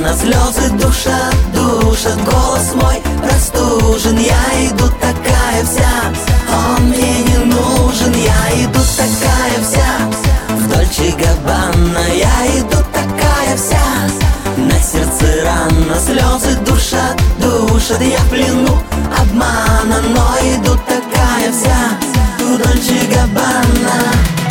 рано, слезы душат, душат, голос мой простужен. Я иду такая вся, он мне не нужен. Я иду такая вся, в Дольче Габбана. Я иду такая вся, на сердце рано, слезы душат, душат. Я в плену обмана, но иду такая вся, в Дольче Габбана.